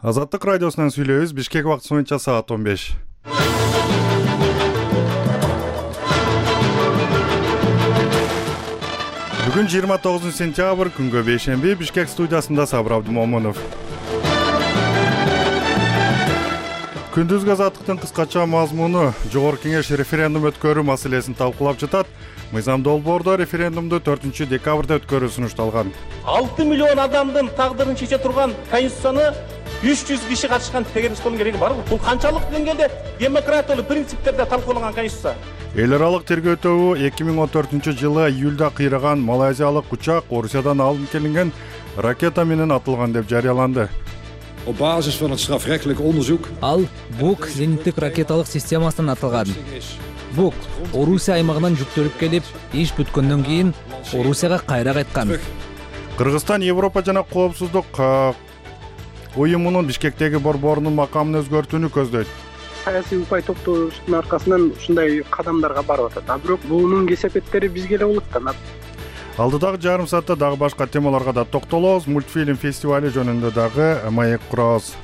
Азаттык радиосунан сүйлөйбүз. Бишкек убакыты боюнча саат 15. Бүгүн 29 сентябрь, күнгө бейшемби. Бишкек студиясында Сабыр Абдумомунов. Күндүзгү азаттыктын кыскача мазмуну Жогорку Кеңеш референдум өткөрүү маселесин талкуулап жатат. Мыйзам долбоордо референдумду 4 декабрда өткөрүү сунушталган. 6 миллион адамдын тагдырын чече турган конституцияны 300 киши катышкан тегерестин кереги барбы? Бул канчалык деңгээлде демократиялык принциптерде талкууланган конституция? Эл аралык тергөөтөө 2014 жылы июлда кыйраган малайзиялык учак Орусиядан алынып келинген ракета менен атылган деп жарыяланды. Op basis van het strafrechtelijk onderzoek. Ал БУК зениттик ракеталык системасынан атылган. БУК Орусия аймагынан жүктөлүп келип, иш бүткөндөн кийин Орусияга кайра кайткан. Кыргызстан Европа жана коопсуздук уюмунун Бишкектеги борборунун макамын өзгөртүүнү көздөйт. Саясий упай топтоштун аркасынан ушундай кадамдарга барып атат. Бирок бунун кесепеттери бизге эле улуттанат. Алдыдагы жарым саатта дагы башка темаларга да токтолобуз. Мультфильм фестивали жөнүндө дагы маек курабыз.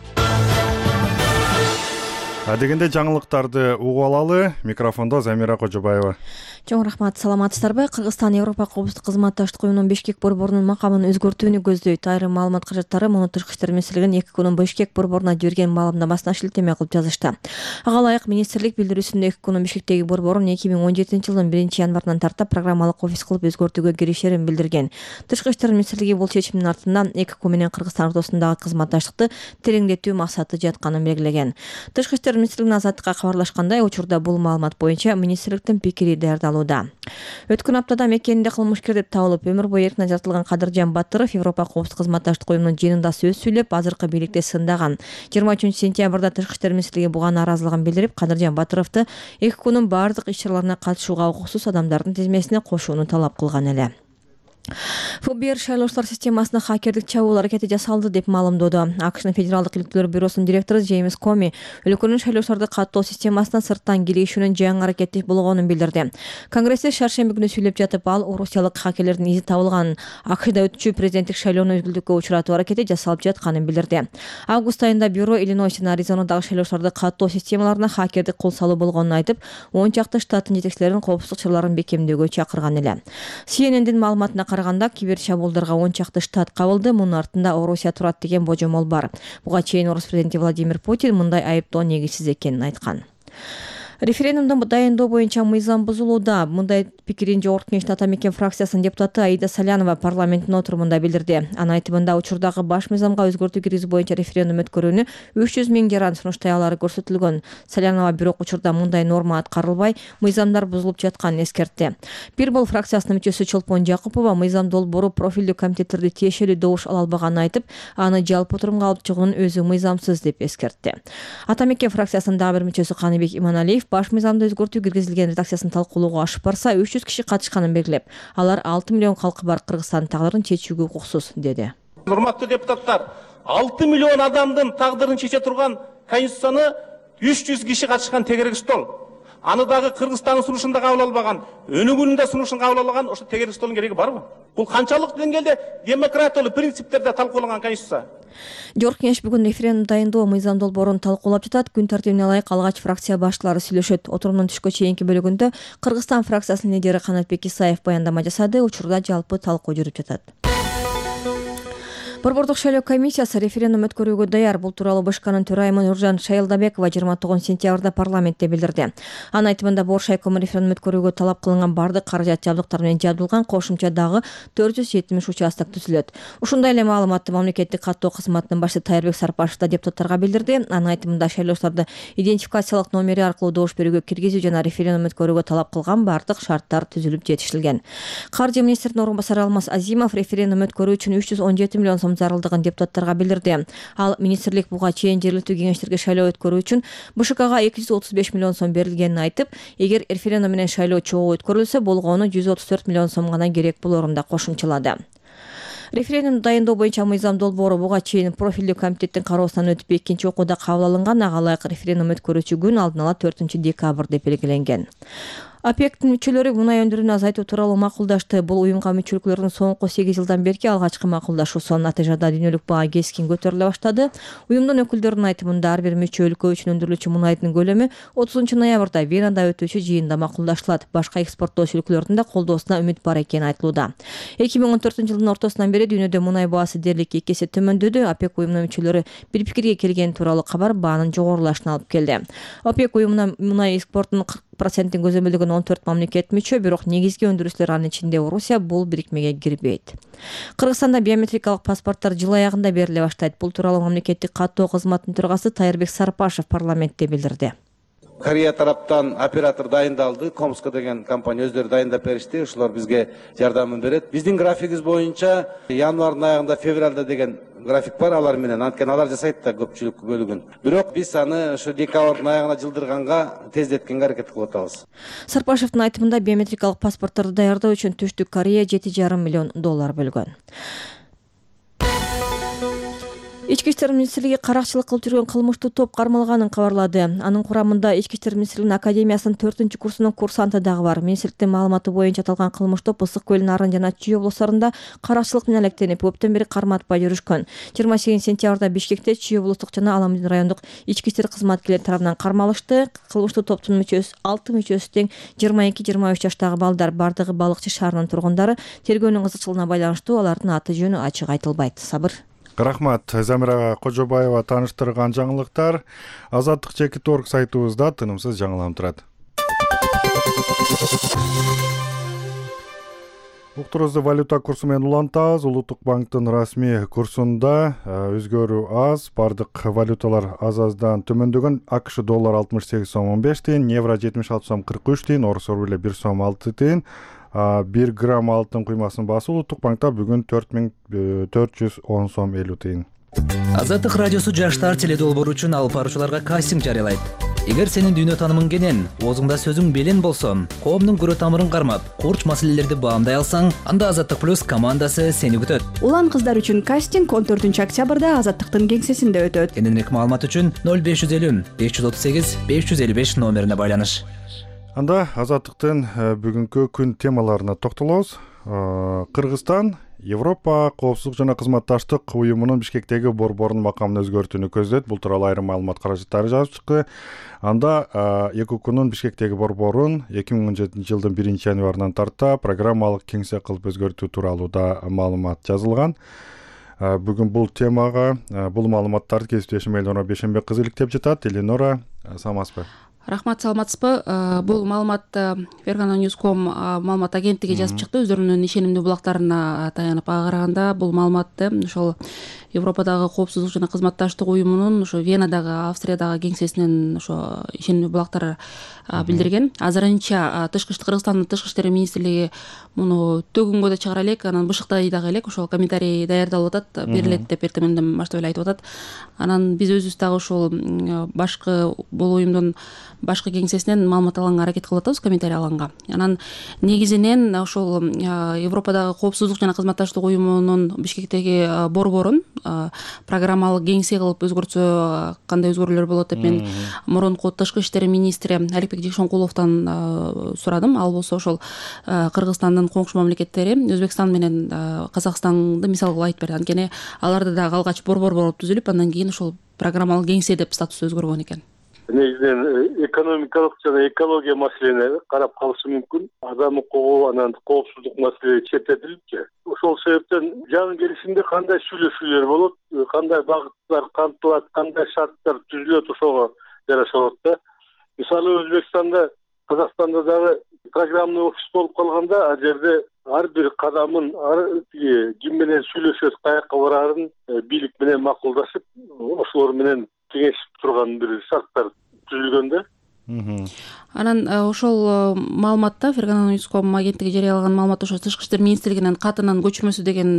Адегенде жаңылыктарды угуп алалы. Микрофондо Замира Кожобаева. Чоң рахмат, саламатсыздарбы? Кыргызстан Европа коопсуздук кызматташтык уюмунун Бишкек борборунун макамын өзгөртүүнү көздөйт. Айрым маалымат каражаттары муну Тышкы иштер министрлигинин 2 күнүн Бишкек борборуна жиберген маалымдамасына шилтеме кылып жазышты. Ага ылайык министрлик билдирүүсүндө 2 күнүн Бишкектеги борборун 2017-жылдын 1-январынан тарта программалык офис кылып өзгөртүүгө киришерин билдирген. Тышкы иштер министрлиги бул чечимдин артында ЭККО менен Кыргызстан ортосундагы кызматташтыкты тереңдетүү максаты жатканын белгилеген. Тышкы иштер министрлигинин азаттыкка кабарлашкандай, учурда бул маалымат боюнча министрликтин пикири даярдалууда. Өткөн аптада мекенинде кылмышкер деп табылып, өмүр бою эркин ажыртылган Кадыржан Батыров Европа коопсуздук кызматташтык уюмунун жыйынында сөз сүйлөп, азыркы бийликте сындаган. 23 сентябрда Тышкы иштер министрлиги буга нааразылыгын билдирип, Кадыржан Батыровду ЭККОнун бардык иш-чараларына катышууга укуксуз адамдардын тизмесине кошууну талап кылган эле. ФБР шайлоочулар системасына хакердик чабуул аракети жасалды деп маалымдоду. АКШнын Федералдык иликтөөлөр бюросунун директору Джеймс Коми өлкөнүн шайлоочуларды каттоо системасына сырттан киришүүнүн жаңы аракети болгонун билдирди. Конгрессте шаршемби күнү сүйлөп жатып, ал орусиялык хакерлердин изи табылган АКШда өтүүчү президенттик шайлоону үзгүлтүккө учуратуу аракети жасалып жатканын билдирди. Август айында бюро Иллинойс жана Аризонадагы шайлоочуларды каттоо системаларына хакердик кол салуу болгонун айтып, 10 чакты штаттын жетекчилерин коопсуздук чараларын бекемдөөгө чакырган эле. CNN'дин маалыматына караганда, кибер чабуулдарга 10 чакты штат кабылды. Мунун артында Орусия турат деген божомол бар. Буга чейин Орус президенти Владимир Путин мындай айыптоо негизсиз экенин айткан. Референдумду дайындоо боюнча мыйзам бузулууда. Мындай пикирин Жогорку Кеңештин ата мекен фракциясынын депутаты Аида Салянова парламенттин отурумунда билдирди. Анын айтымында, учурдагы баш мыйзамга өзгөртүү киргизүү боюнча референдум өткөрүүнү 300 000 жаран сунуштай алары көрсөтүлгөн. Салянова бирок учурда мындай норма аткарылбай, мыйзамдар бузулуп жатканын эскертти. Бир бул фракциясынын мүчөсү Чолпон Жакупова мыйзам долбоору профилдүү комитеттерди тиешелүү добуш ала албаганын айтып, аны жалпы отурумга алып чыгуунун өзү мыйзамсыз деп эскертти. Ата мекен фракциясынын дагы бир мүчөсү Каныбек Иманалиев баш мыйзамды өзгөртүү киргизилген редакциясын талкуулоого ашып барса, 300 киши катышканын белгилеп, алар 6 миллион калкы бар Кыргызстандын тагдырын чечүүгө укуксуз деди. Урматтуу депутаттар, 6 миллион адамдын тагдырын чече турган конституцияны 300 киши катышкан тегерек стол. Аны дагы Кыргызстандын сунушунда кабыл албаган, өнүгүүнүн сунушун кабыл алган ошо тегерек столдун кереги барбы? Бул канчалык деңгээлде демократиялык принциптерде талкууланган конституция? Жогорку Кеңеш бүгүн референдум дайындоо мыйзам долбоорун талкуулап жатат. Күн тартибине ылайык алгач фракция баштуулары сүйлөшөт. Отурумдун түшкө чейинки бөлүгүндө Кыргызстан фракциясынын лидери Канатбек Исаев баяндама жасады. Учурда жалпы талкуу жүрүп жатат. Борбордук шайлоо комиссиясы референдум өткөрүүгө даяр. Бул тууралуу БШКнын төрайымы Нуржан Шайылдабекова 29 сентябрда парламентте билдирди. Анын айтымында Бор шайком референдум өткөрүүгө талап кылынган бардык каражат жабдыктар менен жабдылган кошумча дагы 470 участок түзүлөт. Ушундай эле маалыматты мамлекеттик каттоо кызматынын башчысы Тайырбек Сарпашев да депутаттарга билдирди. Анын айтымында шайлоочуларды идентификациялык номери аркылуу добуш берүүгө киргизүү жана референдум өткөрүүгө талап кылган бардык шарттар түзүлүп жетишилген. Каржы министринин орун басары Алмаз Азимов референдум өткөрүү үчүн 317 миллион сом зарылдыгын депутаттарга билдирди. Ал министрлик буга чейин жергиликтүү кеңештерге шайлоо өткөрүү үчүн БШКга 235 миллион сом берилгенин айтып, эгер референдум менен шайлоо чогуу өткөрүлсө, болгону 134 миллион сом гана керек болорун да кошумчалады. Референдум дайындоо боюнча мыйзам долбоору буга чейин профилдүү комитеттин кароосунан өтүп экинчи окууда кабыл алынган. Ага ылайык референдум өткөрүүчү күн алдын ала 4 декабрь деп белгиленген. ОПЕКтин мүчөлөрү мунай өндүрүүнү азайтуу тууралуу макулдашты. Бул уюмга мүчөлүклөрдүн соңку 8 жылдан берки алгачкы макулдашуусу. Натыйжада дүйнөлүк баа кескин көтөрүлө баштады. Уюмдун өкүлдөрүнүн айтымында ар бир мүчө өлкө үчүн өндүрүлүүчү мунайдын көлөмү 30 ноябрда Венада өтүүчү жыйында макулдаштылат. Башка экспорттоочу өлкөлөрдүн да колдоосуна үмүт бар экени айтылууда. 2014 жылдын ортосунан бери дүйнөдө мунай баасы дээрлик 2 эсе төмөндөдү. ОПЕК уюмунун мүчөлөрү бир пикирге келген тууралуу кабар баанын жогорулашына алып келди. ОПЕК уюмуна мунай экспортунун 40% көзөмөлдөгөн 14 мамлекет мүчө, бирок негизги өндүрүүчүлөр анын ичинде Орусия бул бирикмеге кирбейт. Кыргызстанда биометрикалык паспорттор жыл аягында бериле баштайт. Бул тууралуу мамлекеттик каттоо кызматынын төрагасы Тайырбек Сарпашев парламентте билдирди. Корея тараптан оператор дайындалды. Комска деген компания өздөрү дайындап беришти. Ушулар бизге жардамын берет. Биздин графигибиз боюнча январдын аягында, февралда деген график бар алар менен. Анткени алар жасайт да көпчүлүк бөлүгүн. Бирок биз аны ошо декабрдын аягына жылдырганга тездеткенге аракет кылып атабыз. Сарпашевдин айтымында биометрикалык паспортторду даярдоо үчүн Түштүк Корея $7,5 миллион бөлгөн. Ички иштер министрлиги каракчылык кылып жүргөн кылмыштуу топ кармалганын кабарлады. Анын курамында Ички иштер министрлигинин академиясынын 4-курсунун курсанты дагы бар. Министрликтин маалыматы боюнча аталган кылмыш топ Ысык көл, Нарын жана Чүй облустарында каракчылык менен алектенип, көптөн бери карма атпай жүрүшкөн. 28 сентябрда Бишкекте Чүй облустук жана Аламдин райондук ички иштер кызматкерлери тарабынан кармалышты. Кылмыштуу топтун мүчөсү 6 мүчөсү тең 22-23 жаштагы балдар, бардыгы Балыкчы шаарынын тургундары. Тергөөнүн кызыкчылыгына байланыштуу алардын аты жөнү ачык айтылбайт. Сабыр. Рахмат. Замира Кожобаева тааныштырган жаңылыктар Азаттык Чекит.org сайтыбызда тынымсыз жаңыланып турат. Уктурубузду валюта курсу менен улантабыз. Улуттук банктын расмий курсунда өзгөрүү аз, бардык валюталар аз-аздан төмөндөгөн. АКШ доллар 68 сом 15 тиын, евро 76 сом 43 тиын, орус рубли 1 сом 6 тиын. 1 грамм алтын куймасынын баасы Улуттук банкта бүгүн 4410 сом 50 тиын. Азаттык радиосу жаштар теледолбоору үчүн алып баруучуларга кастинг жарыялайт. Эгер сенин дүйнө таанымың кенен, оозуңда сөзүң белен болсо, коомдун көрө тамырын кармап, курч маселелерди баамдай алсаң, анда Азаттык плюс командасы сени күтөт. Улан кыздар үчүн кастинг 14 октябрда Азаттыктын кеңсесинде өтөт. Кененирээк маалымат үчүн 0550 538 555 номерине байланыш. Анда Азаттыктын бүгүнкү күн темаларына токтолобуз. Кыргызстан Европа коопсуздук жана кызматташтык уюмунун Бишкектеги борборунун макамын өзгөртүүнү көздөйт. Бул тууралуу айрым маалымат каражаттары жазып чыкты. Анда ЭКУКнун Бишкектеги борборун 2017 жылдын 1-январынан тарта программалык кеңсе кылып өзгөртүү тууралуу да маалымат жазылган. Бүгүн бул темага бул маалыматтарды кесиптешим Элнора Бешенбек кызы иликтеп жатат. Элнора, саламатсызбы? Рахмат, саламатсызбы? Бул маалыматты Фергана Ньюском маалымат агенттиги жазып чыкты. Өздөрүнүн ишенимдүү булактарына таянып караганда бул маалыматты ошол Европадагы коопсуздук жана кызматташтык уюмунун ошо Венадагы, Австриядагы кеңсесинин ошо ишенимдүү булактары билдирген. Азырынча Кыргызстандын тышкы иштер министрлиги муну төгүнгө да чыгара элек, анан бышыктай дагы элек, ошол комментарий даярдалып атат, берилет деп эртеңден баштап эле айтып атат. Анан биз өзүбүз дагы ошол башкы бул уюмдун башкы кеңсесинен маалымат алганга аракет кылып атабыз, комментарий алганга. Анан негизинен ошол Европадагы коопсуздук жана кызматташтык уюмунун Бишкектеги борборун программалык кеңсе кылып өзгөртсө кандай өзгөрүүлөр болот деп мен мурунку тышкы иштер министри Аликбек Жекшонкуловдон сурадым. Ал болсо ошол Кыргызстандын коңшу мамлекеттери Өзбекстан менен Казакстанды мисал кылып айтып берди. Анткени аларда дагы алгач борбор болуп түзүлүп, андан кийин ошол программалык кеңсе деп статусу өзгөргөн экен. Негизинен экономикалык жана экология маселени карап калышы мүмкүн. Адам укугу, анан коопсуздук маселеси четтетилипчи. Ошол себептен жаңы келишимде кандай сүйлөшүүлөр болот, кандай багыттар камтылат, кандай шарттар түзүлөт, ошого жараша болот да. Мисалы Өзбекстанда, Казакстанда дагы программный офис болуп калганда, ал жерде ар бир кадамын ким менен сүйлөшөт, каяка барарын бийлик менен макулдашып, ошолор менен кеңешип турган бир шарттар түзүлгөн да. Анан ошол маалыматта Фергана Ньюском агенттиги жарыялаган маалыматта ошо тышкы иштер министрлигинин катынын көчүрмөсү деген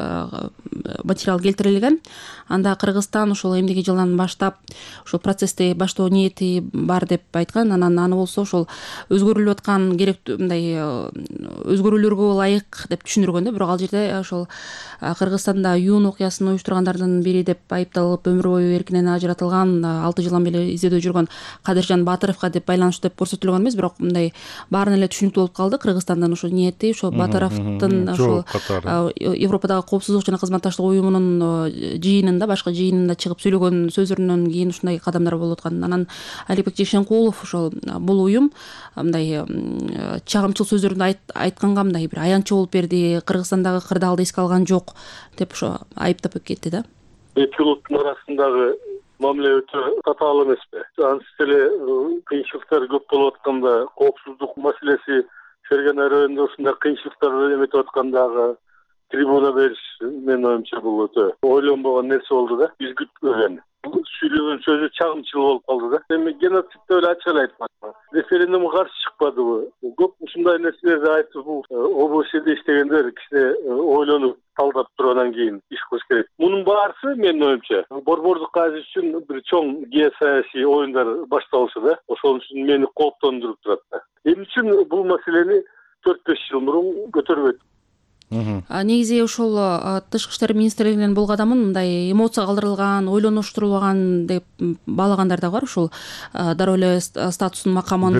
материал келтирилген. Анда Кыргызстан ошол эмдиги жылдан баштап ошол процессти баштоо ниети бар деп айткан. Анан аны болсо ошол өзгөрүлүп аткан керектүү мындай өзгөрүүлөргө ылайык деп түшүндүргөн да. Бирок ал жерде ошол Кыргызстанда юун окуясын уюштургандардын бири деп айыпталып өмүр бою эркинен ажыратылган 6 жылдан бери издөөдө жүргөн Кадыржан Батыровго деп байланыштуу деп көрсөтүлгөн эмес, бирок мындай баарына эле түшүнүктүү болуп калды. Кыргызстандын ошо ниети, ошо Батаровдун ошол Европадагы коопсуздук жана кызматташтык уюмунун жыйынында, башкы жыйынында чыгып сүйлөгөн сөздөрүнөн кийин ушундай кадамдар болуп аткан. Анан Алибек Жекшенкулов ошол бул уюм мындай чагымчыл сөздөрүндө айтканга мындай бир аянтчы болуп берди, Кыргызстандагы кырдаалды эске алган жок деп ошо айыптап кетти да. Эки улуттун арасындагы мамиле өтө татаал эмеспи? Ансыз эле кыйынчылыктар көп болуп атканда, коопсуздук маселеси Фергана районунда ушундай кыйынчылыктар эметип аткандагы трибуна бериш менин оюмча бул өтө ойлонбогон нерсе болду да. Биз күтпөгөн. Сүйлөгөн сөзү чагымчыл болуп калды да. Эми геноцид деп эле ачык эле айтпады. Референдумга каршы чыкпадыбы? Көп ушундай нерселерди айтып, ОБСЕде иштегендер кичине ойлонуп, талдап туруп анан кийин иш кылыш керек. Мунун баарысы менин оюмча борбордук азис үчүн бир чоң геосаясий оюндар башталышы да. Ошол үчүн мени кооптондуруп турат да. Эмне үчүн бул маселени 4-5 жыл мурун көтөрбөйт? Негизи ошол тышкы иштер министрлигинин бул кадамын мындай эмоция калтырылган, ойлонуштурулган деп баалагандар да бар. Ушул дароо эле статусун, макамын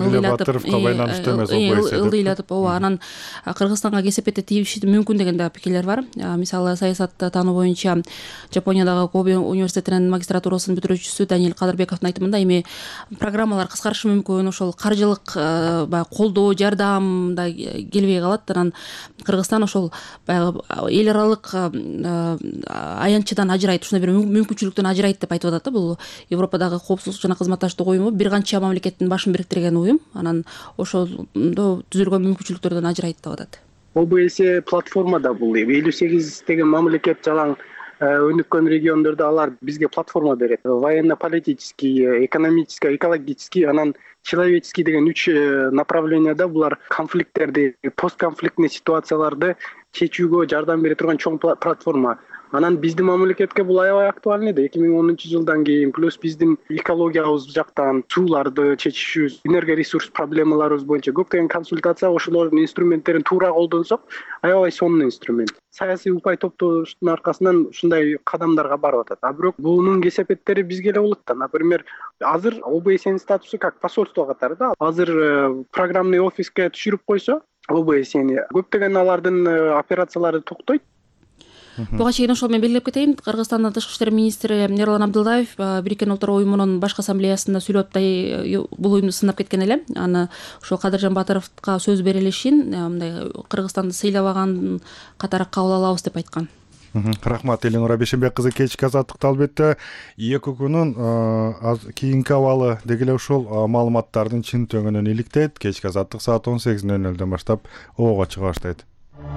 ылдыйлатып, ооба, анан Кыргызстанга кесепетти тийиши мүмкүн деген да пикирлер бар. Мисалы, саясат таануу боюнча Жапониядагы Кобе университетинин магистратурасын бүтүрүүчүсү Даниил Кадырбековдун айтымында эми программалар кыскарышы мүмкүн, ошол каржылык колдоо, жардам да келбей калат. Анан Кыргызстан ошол баягы эл аралык аянтчыдан ажырайт, ушундай бир мүмкүнчүлүктөн ажырайт деп айтып атат да. Бул Европадагы коопсуздук жана кызматташтык уюму бир канча мамлекеттин башын бириктирген уюм, анан ошондо түзүлгөн мүмкүнчүлүктөрдөн ажырайт деп атат. ОБСЕ платформада бул 58 деген мамлекет жалаң өнүккөн региондордо алар бизге платформа берет. Военно-политический, экономический, экологический, анан человеческий деген 3 направленияда булар конфликттерди, постконфликтный ситуацияларды чечүүгө жардам бере турган чоң платформа. Анан биздин мамлекетке бул аябай актуальный да. 2010 жылдан кийин плюс биздин экологиябыз жактан сууларды чечишибиз, энергоресурс проблемаларыбыз боюнча көптөгөн консультация, ошолордун инструменттерин туура колдонсок, аябай сонун инструмент. Саясий упай топтоштун аркасынан ушундай кадамдарга барып атат. А бирок бунун кесепеттери бизге эле болот да. Например, азыр ОБСЕнин статусу как посольство катары да. Азыр программный офиске түшүрүп койсо, ОБСЕни көптөгөн алардын операциялары токтойт. Буга чейин ошол мен белгилеп кетейин. Кыргызстандын тышкы иштер министри Эрлан Абдылдаев Бириккен Улуттар уюмунун башкы ассамблеясында сүйлөп бул уюмду сынап кеткен эле. Аны ошол Кадыржан Батыровго сөз берилишин мындай Кыргызстанды сыйлабаган катары кабыл алабыз деп айткан. Рахмат, Элинура Бейшенбек кызы. Кечки азаттыкта албетте 2 күнүн кийинки абалы дегеле ушул маалыматтардын чын төңүнөн иликтейт. Кечки азаттык саат 18:00 баштап ого чыга баштайт.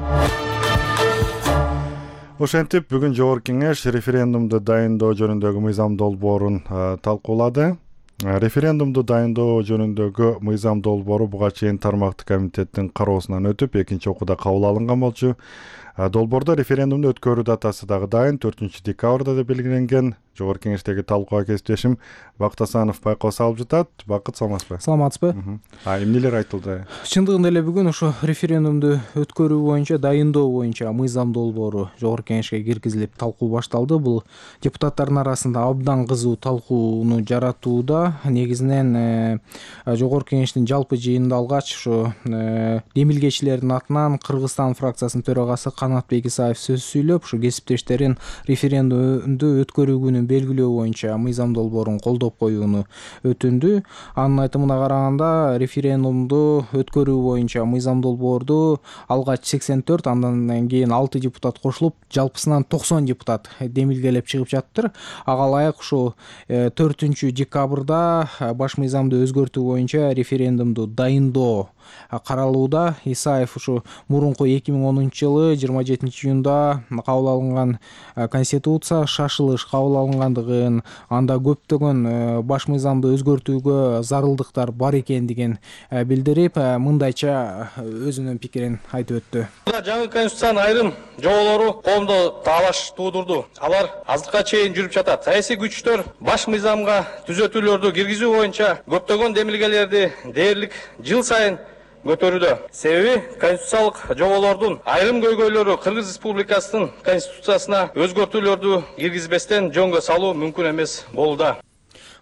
Ошентип бүгүн Жогорку Кеңеш референдумду дайындоо жөнүндөгү мыйзам долбоорун талкуулады. Референдумду дайындоо жөнүндөгү мыйзам долбоору буга чейин тармактык комитеттин кароосунан өтүп, экинчи окууда кабыл алынган болчу. Долбоордо референдумду өткөрүү датасы дагы дайын 4 декабрда деп белгиленген. Жогорку Кеңештеги талкууга кесиптешим Бакыт Асанов байкоо салып жатат. Бакыт, саламатсызбы? Саламатсызбы? Эмнелер айтылды? Чындыгында эле бүгүн ошо референдумду өткөрүү боюнча, дайындоо боюнча мыйзам долбоору Жогорку Кеңешке киргизилип талкуу башталды. Бул депутаттардын арасында абдан кызуу талкууну жаратууда. Негизинен Жогорку Кеңештин жалпы жыйынында алгач ошо демилгечилердин атынан Кыргызстан фракциясынын төрагасы Канатбек Исаев сөз сүйлөп, ушу кесиптештерин референдумду өткөрүү күнүн белгилөө боюнча мыйзам долбоорун колдоп коюуну өтүндү. Анын айтымына караганда референдумду өткөрүү боюнча мыйзам долбоорду алгач 84, андан кийин 6 депутат кошулуп, жалпысынан 90 депутат демилгелеп чыгып жаттыр. Ага ылайык ушу 4 декабрда баш мыйзамды өзгөртүү боюнча референдумду дайындоо каралууда. Исаев ушу мурунку 2010 жылы 27 июнда кабыл алынган конституция шашылыш кабыл алынгандыгын, анда көптөгөн баш мыйзамды өзгөртүүгө зарылдыктар бар экендигин билдирип, мындайча өзүнүн пикирин айтып өттү. Жаңы конституциянын айрым жоболору коомдо талаш туудурду. Алар азыркыга чейин жүрүп жатат. Саясий күчтөр баш мыйзамга түзөтүүлөрдү киргизүү боюнча көптөгөн демилгелерди дээрлик жыл сайын көтөрүүдө. Себеби конституциялык жоболордун айрым көйгөйлөрү Кыргыз Республикасынын конституциясына өзгөртүүлөрдү киргизбестен жөнгө салуу мүмкүн эмес болууда.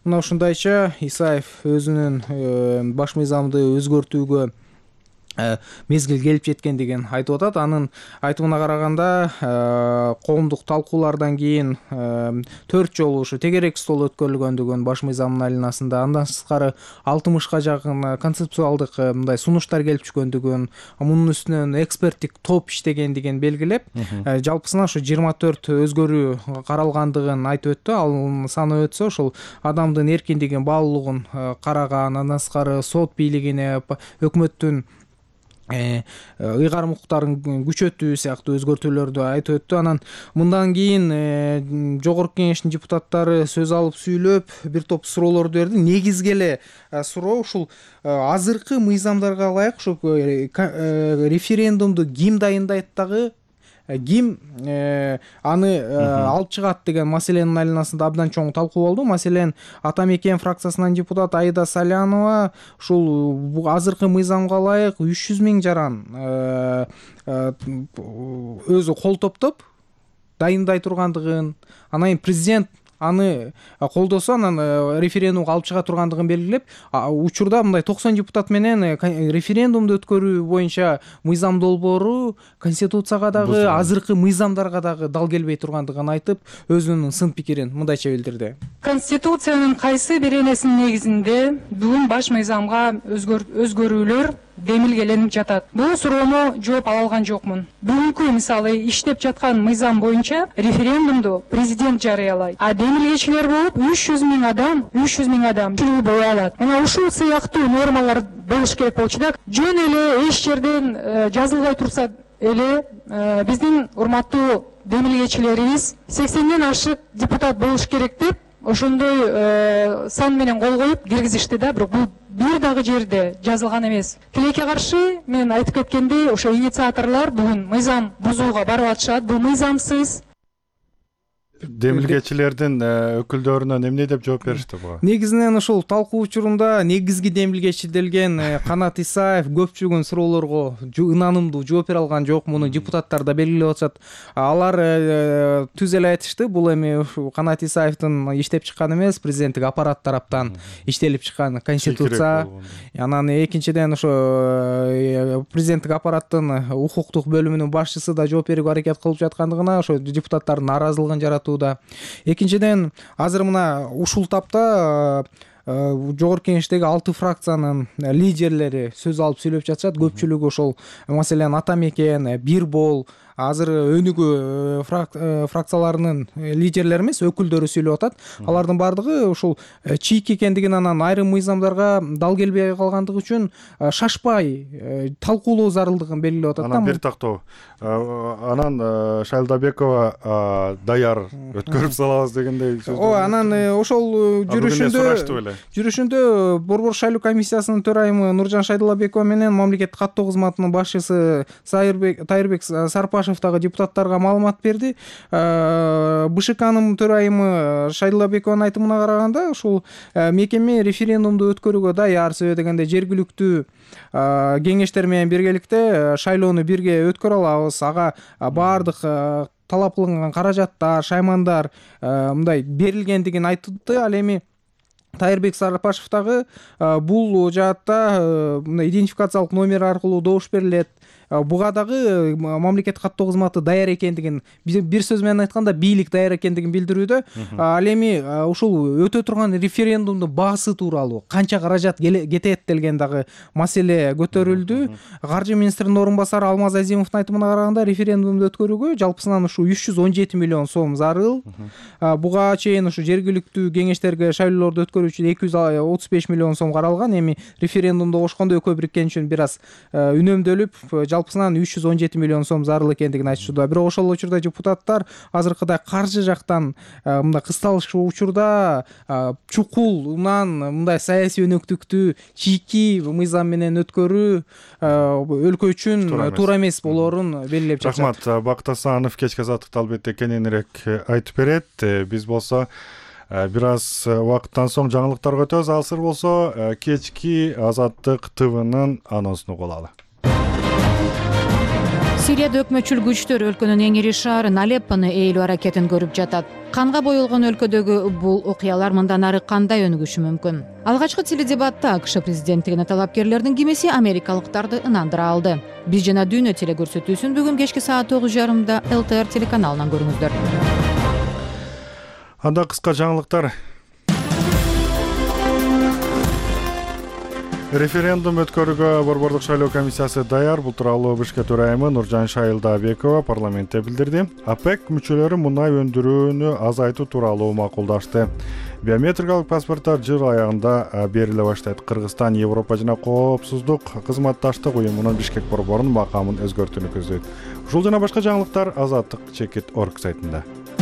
мына ушундайча Исаев өзүнүн баш мыйзамды өзгөртүүгө мезгил келип жеткен деген айтып атат. Анын айтымына караганда коомдук талкуулардан кийин 4 жолу ушу тегерек стол өткөрүлгөндүгүн баш мыйзамдын алинасында, андан сырткары 60ка жакын концептуалдык мындай сунуштар келип түшкөндүгүн, мунун үстүнөн эксперттик топ иштегендигин белгилеп, жалпысынан ушу 24 өзгөрүү каралгандыгын айтып өттү. Ал саны өтсө ушул адамдын эркиндигин, баалуулугун караган, андан сырткары сот бийлигине, өкмөттүн ыйгарым укуктарын күчөтүү сыяктуу өзгөртүүлөрдү айтып өттү. Анан мындан кийин жогорку кеңештин депутаттары сөз алып сүйлөп бир топ суроолорду берди. Негизги эле суроо ушул азыркы мыйзамдарга ылайык ушу референдумду ким дайындайт дагы, ким аны алып чыгат деген маселенин айланасында абдан чоң талкуу болду. Маселен, Ата Мекен фракциясынан депутат Аида Салянова ушул азыркы мыйзамга ылайык 300 000 жаран өзү кол топтоп дайындай тургандыгын, анан кийин президент аны колдосо анан референдумга алып чыга тургандыгын белгилеп, учурда мындай 90 депутат менен референдумду өткөрүү боюнча мыйзам долбоору Конституцияга дагы, азыркы мыйзамдарга дагы дал келбей тургандыгын айтып, өзүнүн сын пикирин мындайча билдирди. Конституциянын кайсы бир энесинин негизинде бүгүн баш мыйзамга өзгөрүүлөр демилгеленип жатат? Бул суроону жооп ала алган жокмун. Бүгүнкү мисалы иштеп жаткан мыйзам боюнча референдумду президент жарыялайт. А демилгечилер болуп 300 000 адам чүрүү боло алат. Мына ушул сыяктуу нормалар болуш керек болчу да. Жөн эле эч жерден жазылбай турса эле биздин урматтуу демилгечилерибиз 80ден ашык депутат болуш керек деп ошондой сан менен кол коюп киргизишти да. Бирок бул бир дагы жерде жазылган эмес. Тилекке каршы мен айтып кеткендей, ошо инициаторлор бүгүн мыйзам бузууга барып атышат. Бул мыйзамсыз. Демилгечилердин өкүлдөрүнөн эмне деп жооп беришти буга? Негизинен ушул талкуу учурунда негизги демилгечилерден Канат Исаев көпчүлүгүн суроолорго ынанымдуу жооп бере алган жок. Муну депутаттар да белгилеп атышат. Алар түз эле айтышты. Бул эми Канат Исаевдин иштеп чыккан эмес, президенттик аппарат тараптан иштелип чыккан конституция. Анан экинчиден ошо президенттик аппараттын укуктук бөлүмүнүн башчысы да жооп берүүгө аракет кылып жаткандыгына ошо депутаттардын нааразылыгын жаратты. Экинчиден, азыр мына ушул тапта жогорку кеңештеги 6 фракциянын лидерлери сөз алып сүйлөп жатышат. Көпчүлүгү ошол маселен Ата Мекен, Бир Бол, азыр өнүгүү фракцияларынын лидерлери эмес, өкүлдөрү сүйлөп атат. Алардын бардыгы ушул чийик экендигин, анан айрым мыйзамдарга дал келбей калгандыгы үчүн шашпай талкуулоо зарылдыгын белгилеп атат. Анан бир тактоо. Анан Шайлдабекова даяр өткөрүп салабыз дегендей сөз. Анан ошол жүрүшүндө Борбор шайлоо комиссиясынын төрайымы Нуржан Шайлдабекова менен мамлекеттик каттоо кызматынын башчысы Тайырбек Сарпашев дагы депутаттарга маалымат берди. БШКнын төрайымы Шайлдабекованын айтымына караганда, ушул мекеме референдумду өткөрүүгө даяр, себеби дегенде жергиликтүү кеңештер менен биргеликте шайлоону бирге өткөрө алабыз. Ага баардык талап кылынган каражаттар, шаймандар мындай берилгендигин айтты. Ал эми Тайырбек Сарпашев дагы бул жаатта идентификациялык номер аркылуу добуш берилет. Буга дагы мамлекеттик каттоо кызматы даяр экендигин, бир сөз менен айтканда бийлик даяр экендигин билдирүүдө. Ал эми ушул өтө турган референдумдун баасы тууралуу канча каражат кетет делген дагы маселе көтөрүлдү. Каржы министринин орун басары Алмаз Азимовдун айтымына караганда, референдумду өткөрүүгө жалпысынан ушу 317 миллион сом зарыл. Буга чейин ушу жергиликтүү кеңештерге шайлоолорду өткөрүү үчүн 235 миллион сом каралган. Эми референдумду кошкондо экөө бириккен үчүн бир аз үнөмдөлүп, жалпысынан 317 миллион сом зарыл экендигин айтышууда. Бирок ошол учурда депутаттар азыркыдай каржы жактан мындай кысталышы учурда чукул унан мындай саясий өнөктүктү чийки мыйзам менен өткөрүү өлкө үчүн туура эмес болоорун белгилеп жатат. Рахмат. Бакыт Асанов кечки азаттыкта албетте кененирээк айтып берет. Биз болсо бир аз убакыттан соң жаңылыктарга өтөбүз. Азыр болсо кечки Азаттык ТВнын анонсун угулалы. Сирияда өкмөтчүл күчтөр өлкөнүн эң ири шаарын Алеппону ээлөө аракетин көрүп жатат. Канга боелгон өлкөдөгү бул окуялар мындан ары кандай өнүгүшү мүмкүн? Алгачкы теледебатта АКШ президенттигине талапкерлердин кимиси америкалыктарды ынандыра алды. Биз жана Дүйнө телекөрсөтүүсүн бүгүн кечки саат 9:30 ЛТР телеканалынан көрүңүздөр. Анда кыска жаңылыктар. Референдум өткөрүүгө Борбордук шайлоо комиссиясы даяр. Бул тууралуу БШК төрайымы Нуржан Шайылдабекова парламентте билдирди. ОПЕК мүчөлөрү мунай өндүрүүнү азайтуу тууралуу макулдашты. Биометрикалык паспорттор жыл аягында бериле баштайт. Кыргызстан Европа жана коопсуздук кызматташтык уюмунун Бишкек борборунун макамын өзгөртүүнү көздөйт. Ушул жана башка жаңылыктар Азаттык.org сайтында.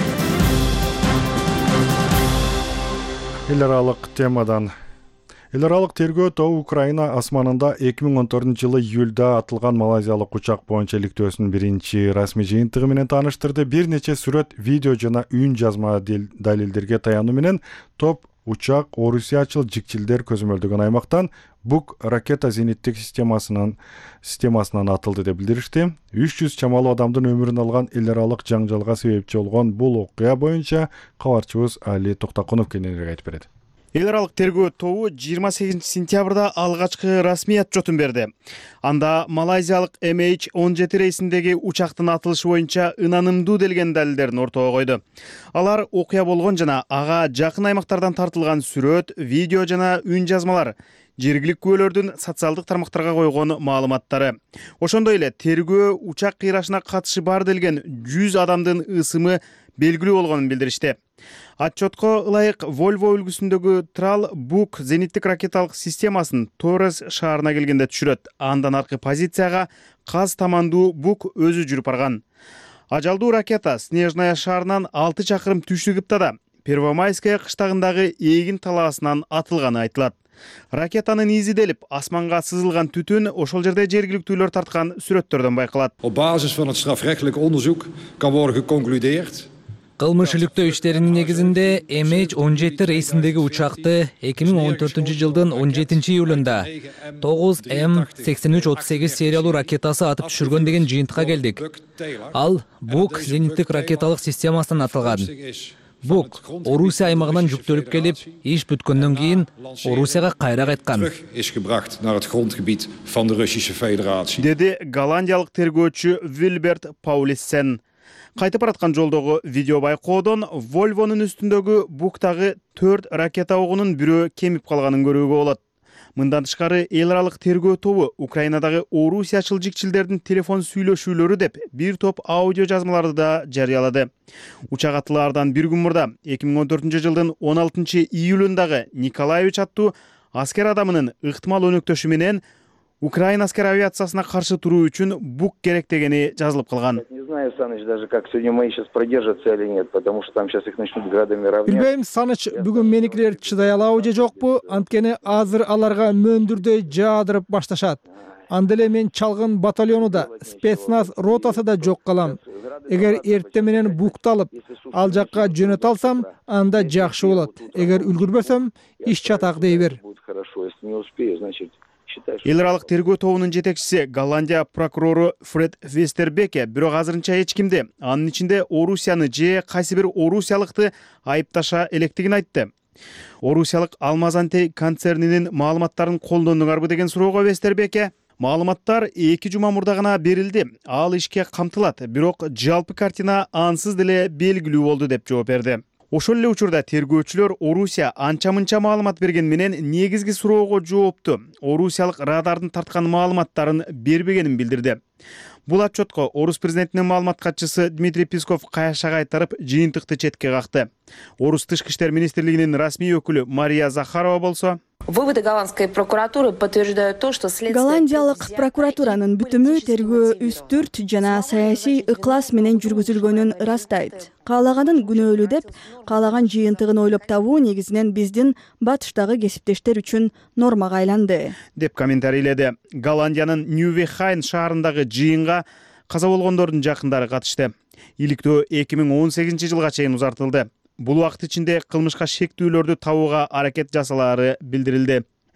Эл аралык темадан. Эл аралык тергөө тобу Украина асманында 2014-жылы июлда атылган малайзиялык учак боюнча иликтөөсүнүн биринчи расмий жыйынтыгы менен тааныштырды. Бир нече сүрөт, видео жана үн жазма далилдерге таянуу менен топ учак орусиячыл жикчилдер көзөмөлдөгөн аймактан Бук ракета зениттик системасынан атылды деп билдиришти. 300 чамалуу адамдын өмүрүн алган эл аралык жаңжалга себепчи болгон бул окуя боюнча кабарчыбыз Али Токтакунов кененирээк айтып берет. Эл аралык тергөө тобу 28 сентябрда алгачкы расмий отчетун берди. Анда малайзиялык MH17 рейсиндеги учактын атылышы боюнча ынанымдуу делген далилдерин ортого койду. Алар окуя болгон жана ага жакын аймактардан тартылган сүрөт, видео жана үн жазмалар, жергиликтүү күбөлөрдүн социалдык тармактарга койгон маалыматтары. Ошондой эле тергөө учак кыйрашына катышы бар делген 100 адамдын ысымы белгилүү болгонун билдиришти. Отчетко ылайык Volvo үлгүсүндөгү Трал Бук зениттик ракеталык системасын Торрес шаарына келгенде түшүрөт. Андан аркы позицияга Каз тамандуу Бук өзү жүрүп барган. Ажалдуу ракета Снежная шаарынан 6 чакырым түштүгүптада Первомайская кыштагындагы эгин талаасынан атылганы айтылат. Ракетанын изи делип, асманга сызылган түтүн ошол жерде жергиликтүүлөр тарткан сүрөттөрдөн байкалат. Op basis van het strafrechtelijk onderzoek kan worden geconcludeerd. Кылмыш иликтөө иштеринин негизинде MH17 рейсиндеги учакты 2014 жылдын 17 июлунда 9M8338 сериялуу ракетасы атып түшүргөн деген жыйынтыкка келдик. Ал Бук зениттик ракеталык системасынан атылган. Бук Орусия аймагынан жүктөлүп келип, иш бүткөндөн кийин Орусияга кайра кайткан. Деди голландиялык тергөөчү Вильберт Паулиссен. Кайтып бараткан жолдогу видео байкоодон Volvo'нун үстүндөгү Буктагы 4 ракета огунун бирөө кемип калганын көрүүгө болот. Мындан тышкары эл аралык тергөө тобу Украинадагы орусиячыл жикчилдердин телефон сүйлөшүүлөрү деп бир топ аудио жазмаларды да жарыялады. Учак атылаардан бир күн мурда 2014 жылдын 16 июлундагы Николаевич аттуу аскер адамынын ыктымал өнөктөшү менен Украина аскер авиациясына каршы туруу үчүн Бук керек дегени жазылып калган. Не знаю, Саныч, даже как сегодня мои сейчас продержатся или нет, потому что там сейчас их начнут градами равнять. Билбейм, Саныч, бүгүн меникилер чыдай алабы же жокпу? Анткени азыр аларга мөндүрдөй жаадырып башташат. Анда эле мен чалгын батальону да, спецназ ротасы да жок калам. Эгер эртең менен Букты алып, ал жакка жөнөтө алсам, анда жакшы болот. Эгер үлгүрбөсөм, иш чатак дей бер. Хорошо, если не успею, значит... Эл аралык тергөө тобунун жетекчиси Голландия прокурору Фред Вестербеке бирок азырынча эч кимди, анын ичинде Орусияны же кайсы бир орусиялыкты айыпташа электигин айтты. Орусиялык Алмазанте концернинин маалыматтарын колдондуңарбы деген суроого Вестербеке маалыматтар 2 жума мурда гана берилди. Ал ишке камтылат, бирок жалпы картина ансыз деле белгилүү болду деп жооп берди. Ошол эле учурда тергөөчүлөр Орусия анча-мынча маалымат берген менен негизги суроого жоопту орусиялык радардын тарткан маалыматтарын бербегенин билдирди. Бул отчетко Орус президентинин маалымат катчысы Дмитрий Песков каяша кайтарып жыйынтыкты четке какты. Орус тышкы иштер министрлигинин расмий өкүлү Мария Захарова болсо, выводы голландской прокуратуры подтверждают то, что следствие... Голландиялык прокуратуранын бүтүмү тергөө үстүрт жана саясий ыклас менен жүргүзүлгөнүн ырастайт. Каалаганын күнөөлүү деп, каалаган жыйынтыгын ойлоп табуу негизинен биздин батыштагы кесиптештер үчүн нормага айланды. Деп комментарийледи. Голландиянын Ньювехайн шаарындагы жыйынга каза болгондордун жакындары катышты. Иликтөө 2018 жылга чейин узартылды. Бул убакыт ичинде кылмышка шектүүлөрдү табууга аракет жасалаары билдирилди.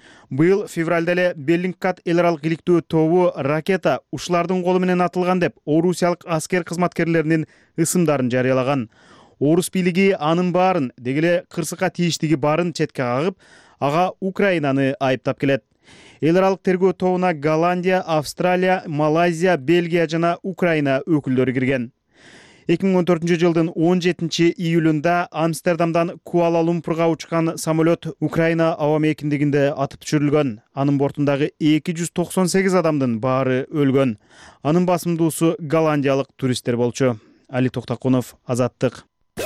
Быйыл февралда эле Беллингкат эл аралык иликтөө тобу ракета ушулардын колу менен атылган деп орусиялык аскер кызматкерлеринин ысымдарын жарыялаган. Орус бийлиги анын баарын, деги эле кырсыкка тийиштиги баарын четке кагып, ага Украинаны айыптап келет. Эл аралык тергөө тобуна Голландия, Австралия, Малайзия, Бельгия жана Украина өкүлдөрү кирген. 2014 жылдын 17 июлунда Амстердамдан Куала-Лумпурга учкан самолет Украина аба мейкиндигинде атып түшүрүлгөн. Анын бортундагы 298 адамдын баары өлгөн. Анын басымдуусу голландиялык туристтер болчу. Али Токтакунов, Азаттык.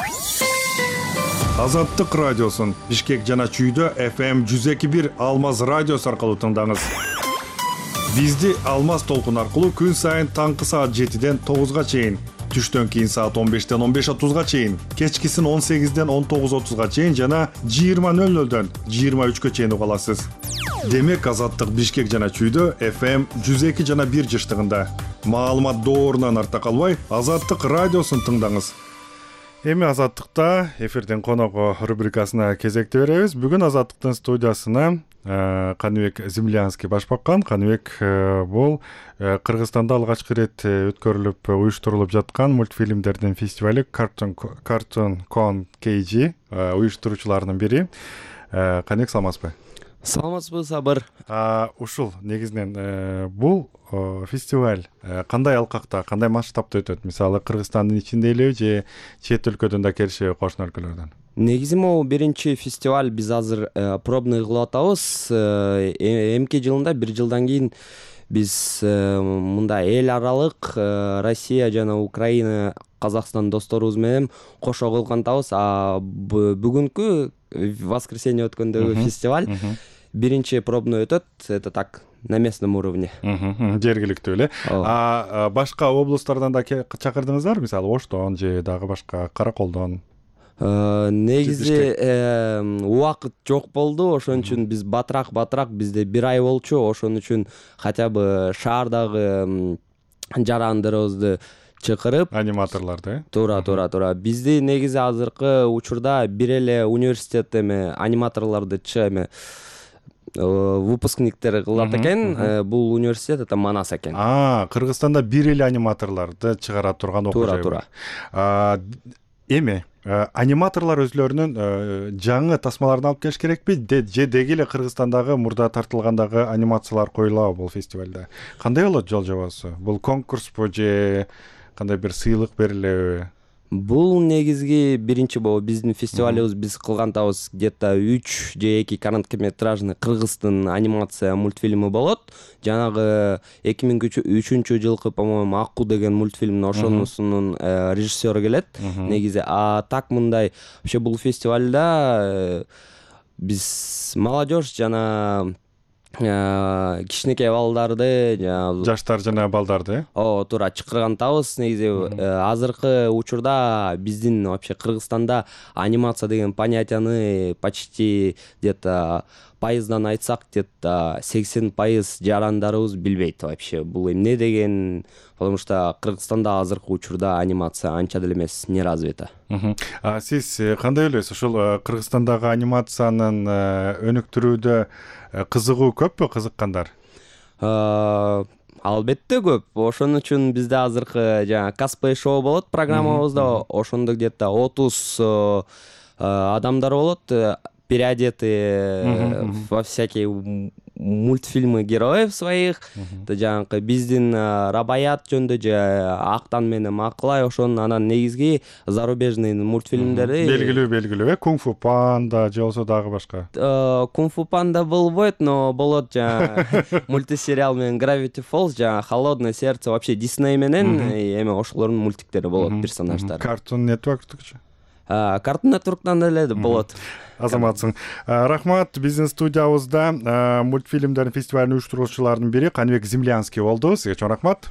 Азаттык радиосун Бишкек жана Чүйдө FM 102.1 Алмаз радиосу аркылуу тыңдаңыз. Бизди Алмаз толкун аркылуу күн сайын таңкы саат 7ден 9га чейин, түштөн кийин саат 15ден 15:30га чейин, кечкисин 18ден 19:30га чейин жана 20:00дөн 23гө чейин уга аласыз. Демек Азаттык Бишкек жана Чүйдө FM 102 жана 1 жыштыгында. Маалымат доорунан арта калбай, Азаттык радиосун тыңдаңыз. Эми Азаттыкта эфирдин коногу рубрикасына кезекти беребиз. Бүгүн Азаттыктын студиясына Каныбек Землянский баш баккан. Каныбек бул Кыргызстанда алгачкы ирет өткөрүлүп уюштурулуп жаткан мультфильмдердин фестивали Cartoon Con KG уюштуруучуларынын бири. Каныбек, саламатсызбы? Саламатсызбы, Сабыр. Ушул негизинен бул фестиваль кандай алкакта, кандай масштабта өтөт? Мисалы Кыргызстандын ичинде эле же чет өлкөдөн да келишеби, кошуна өлкөлөрдөн? Негизи могу биринчи фестиваль, биз азыр пробный кылып атабыз. Эмки жылында, бир жылдан кийин биз мында эл аралык Россия жана Украина, Казакстан досторубуз менен кошо кылган атабыз. Бүгүнкү воскресенье өткөндөгү фестиваль биринчи пробный өтөт. Это так, на местном уровне. Жергиликтүү эле. Башка облустардан да чакырдыңыздар, мисалы Оштон же дагы башка Караколдон? Негизи убакыт жок болду, ошон үчүн биз батыраак, бизде 1 ай болчу, ошон үчүн хотя бы шаардагы жарандырыбызды чакырып, аниматорлорду, туура. Бизди негизи азыркы учурда бир эле университет аниматорлорду выпускниктер кылат экен. Бул университет это Манас экен. Кыргызстанда бир эле аниматорлорду чыгара турган окуу жай. Туура. Эми аниматорлор өзлөрүнүн жаңы тасмаларын алып келиш керекпи? Же деги эле Кыргызстандагы мурда тартылгандагы анимациялар коюлабы бул фестивалда? Кандай болот жол жобосу? Бул конкурспу же кандай бир сыйлык берилеби? Бул негизги биринчи болуп биздин фестивалыбыз, биз кылгандабыз где-то 3 же 2 короткометражный кыргыздын анимация мультфильми болот. Жанагы 2003 жылкы, по-моему, Акку деген мультфильмдин ошонусунун режиссеру келет. Негизи так мындай вообще бул фестивалда биз молодежь жана кичинекей балдарды, жаштар жана балдарды туура чакырган атабыз. Негизи азыркы учурда биздин вообще Кыргызстанда анимация деген понятияны почти где-то пайыздан айтсак, где-то 80% жарандарыбыз билбейт вообще бул эмне деген, потому что Кыргызстанда азыркы учурда анимация анча деле эмес, не развита. Сиз кандай ойлойсуз? Ушул Кыргызстандагы анимациянын өнүктүрүүдө кызыгуу көппү, кызыккандар? Албетте көп. Ошон үчүн бизде азыркы косплей шоу болот программабызда. Ошондо где-то 30 адамдар болот, переодетые во всякие мультфильмы героев своих. Жанагы биздин Рабаят жөнүндө же Актан менен Акылай, ошонун анан негизги зарубежный мультфильмдери. Белгилүү. Кунг-фу панда же болсо дагы башка. Кунг-фу панда болбойт, но болот мультисериал менен Gravity Falls, Холодное сердце, вообще Дисней менен эми ошолордун мультиктери болот, персонаждары. Cartoon Network'чу? Cartoon Network'тан деле болот. Азаматсың. Рахмат, биздин студиябызда мультфильмдердин фестивалын уюштуруучулардын бири Каныбек Землянский болду. Сизге чоң рахмат.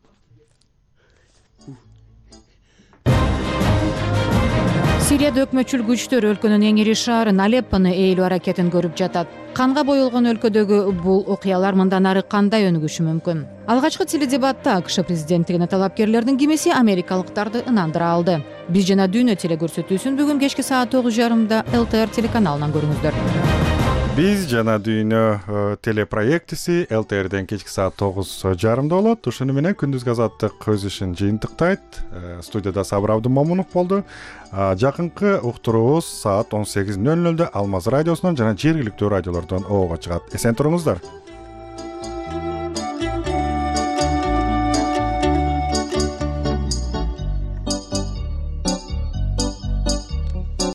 Сирияда өкмөтчүл күчтөр өлкөнүн эң ири шаарын Алеппону ээлөө аракетин көрүп жатат. Канга боелгон өлкөдөгү бул окуялар мындан ары кандай өнүгүшү мүмкүн? Алгачкы теледебатта АКШ президенттигине талапкерлердин кимиси америкалыктарды ынандыра алды. Биз жана дүйнө телекөрсөтүүсүн бүгүн кечки саат 9:30 ЛТР телеканалынан көрүңүздөр. Биз жана дүйнө телепроектиси ЛТРден кечки саат 9:30 болот. Ушуну менен күндүзгү азаттык өз ишин жыйынтыктайт. Студияда Сабыр Абдымомунов болду. Жакынкы уктуруубуз саат 18:00 Алмаз радиосунан жана жергиликтүү радиолордон оого чыгат. Эсен туруңуздар.